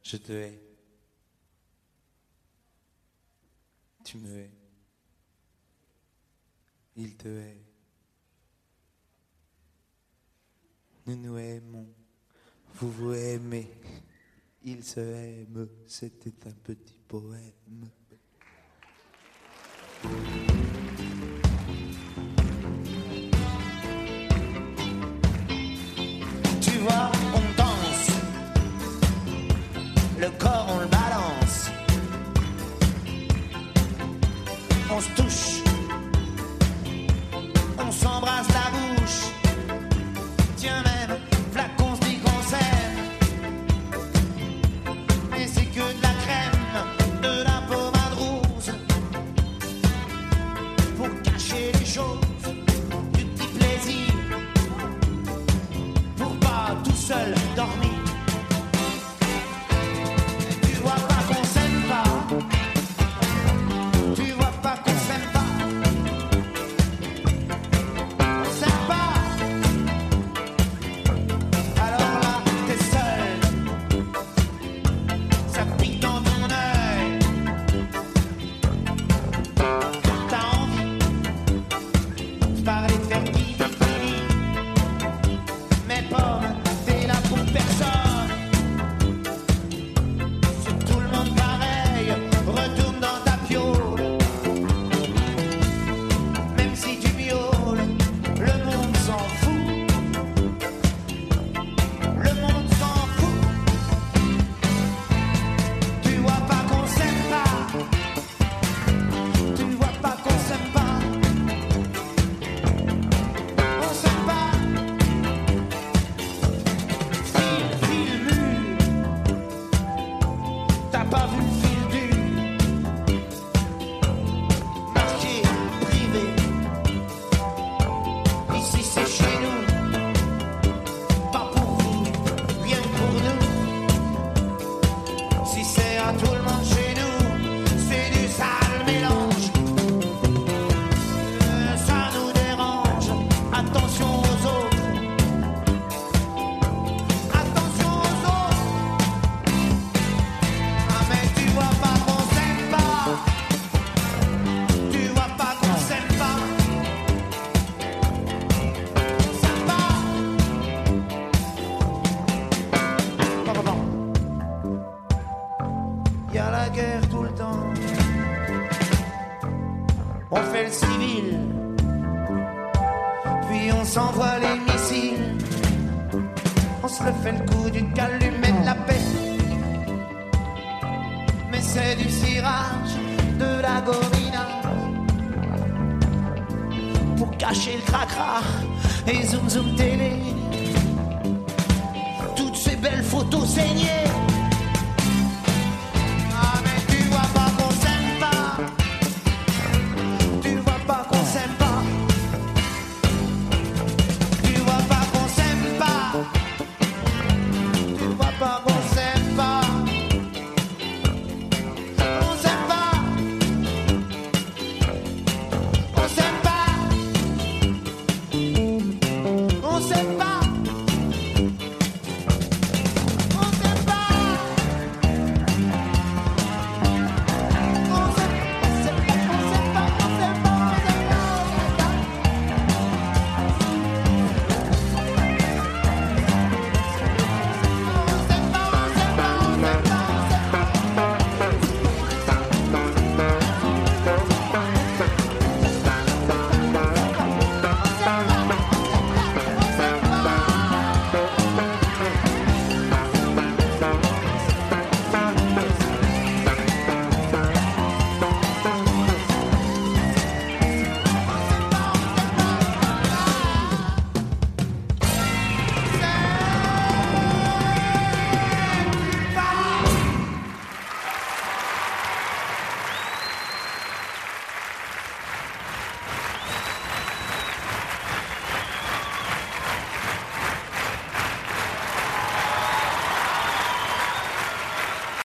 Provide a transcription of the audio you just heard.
Je te hais. Tu me hais. Il te hait. Nous nous aimons. Vous vous aimez. Il se aime. C'était un petit poème. Tu vois, on danse. Le corps, on le balance. On se touche. On s'embrasse la bouche. Tiens même, v'là qu'on se dit qu'on s'aime. Mais c'est que de la crème, de la pommade rose. Pour cacher les choses, du petit plaisir. Pour pas tout seul dormir. Tu vois pas qu'on s'aime pas. Tu vois pas qu'on s'aime pas. On s'aime pas. Alors là, t'es seul. Ça pique dans ton œil. T'as envie de parler de faire qui. Mais pomme, t'es là pour personne. C'est tout le monde pareil. Retourne dans ta piole. Même si tu miaules, le monde s'en fout. Le monde s'en fout. Tu vois pas qu'on s'aime pas. Tu vois pas qu'on s'aime pas. On s'aime pas. Fil mu. T'as pas vu le fil du marché privé. Ici c'est chez nous. Pas pour vous, rien que pour nous. Si c'est à tout le monde chez nous, c'est du sale mélange. Ça nous dérange. Attention aux autres. Attention aux autres. Ah mais tu vois pas qu'on s'aime pas. Tu vois pas qu'on s'aime pas. On s'aime pas. Y a la guerre tout le temps. On fait le civil. Puis on s'envoie les missiles. On se refait le coup du calumet de la paix. Mais c'est du cirage, de la gorilla. Pour cacher le cracra et zoom zoom télé. Toutes ces belles photos saignées.